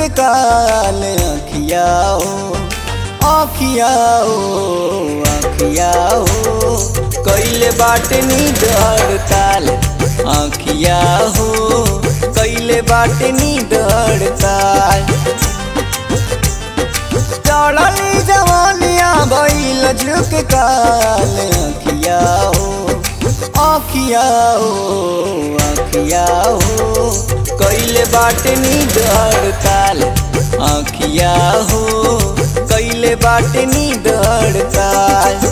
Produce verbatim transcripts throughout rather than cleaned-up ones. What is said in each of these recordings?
के काल आँखिया हो आँखिया हो आँखिया हो कैले बाटे नींद हड़ताल आँखिया हो कैले बाटे नींद हड़ताल चढ़ली जवानिया भइल झुक काल आँखिया हो आँखिया हो आँखिया हो कैले बाटे नींद हड़ताल आँखिया हो कैले बाटे नींद हड़ताल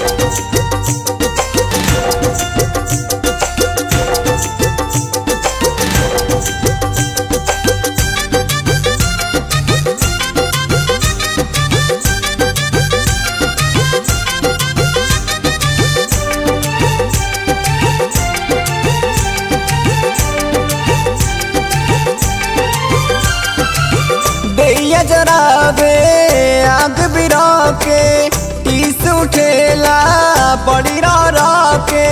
दैया जराबे आग बिरा के टीस उठेला बड़ी रा के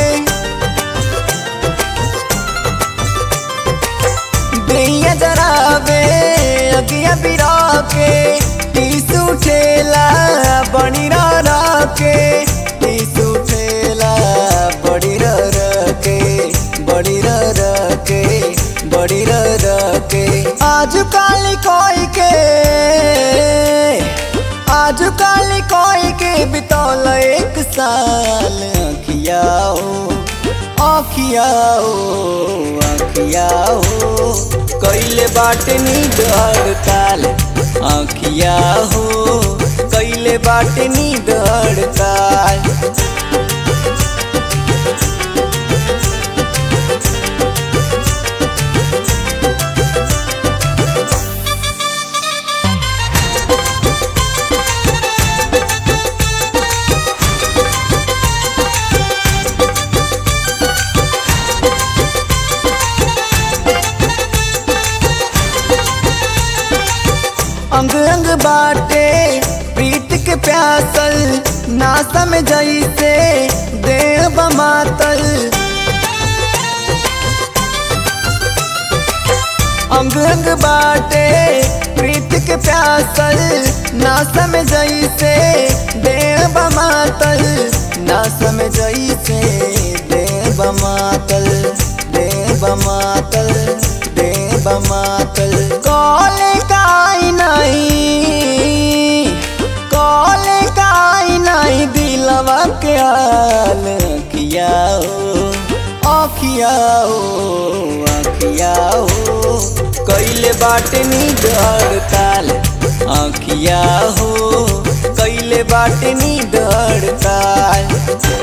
दैया जराबे अगिया बिरा के टीस उठेला बड़ी रा के टीस उठेला बड़ी रा के बड़ी रा के बड़ी रा के आज काली कोई के आज काली कोई के बितौल एक साल आँखिया हो आँखिया हो आँखिया हो कैले बाटे नींद हड़ताल आँखिया हो कैले बाटे नींद हड़ताल अंग अंग बाटे प्रीत के प्यासल नासा में जैसे देह बमातल अंग अंग बाटे प्रीत के प्यासल नासा में जैसे देह बमातल नासा में जैसे देह बमातल देह बमातल देह बमातल कॉले काई नहीं कॉले काई नहीं दिलवा के हाल आँखिया हो आँखिया हो आँखिया हो कैले बाटे नींद हड़ताल आँखिया हो कैले बाटे नींद हड़ताल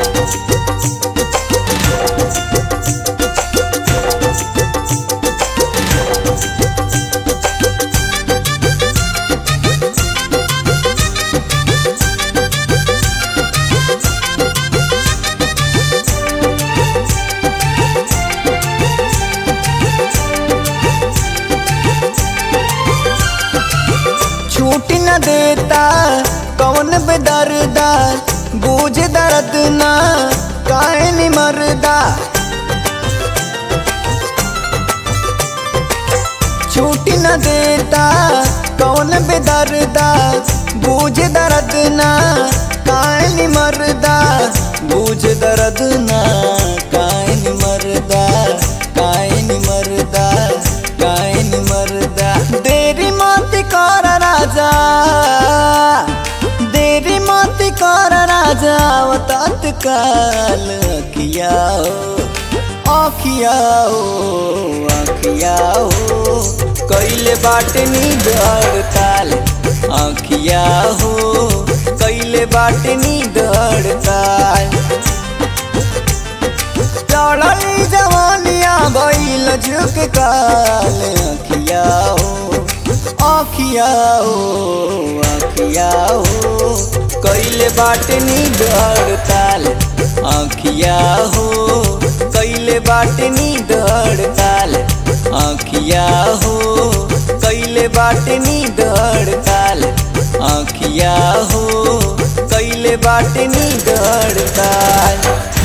छूट न देता कौन बेदर्दा बूझ दर्द ना काहे नि मरदा छूट न देता कौन बेदर्दा बूझ दर्द ना काहे नि मरदा बूझ दर्द ना काहे नि मरदा काहे नि मरदा काहे नि मरदा देरी मत कर राजा देरी मत कर राजा तत्काल आँखिया हो आँखिया हो आँखिया हो कैले बाटे नींद हड़ताल आँखिया हो कैले बाटे नींद हड़ताल चढ़ली जवानिया भइल झुक काल आँखिया हो आँखिया हो आँखिया हो कैले बाटे नींद हड़ताल आँखिया हो कैले बाटे नींद हड़ताल आँखिया हो कैले बाटे नींद हड़ताल आँखिया हो कैले बाटे नींद हड़ताल।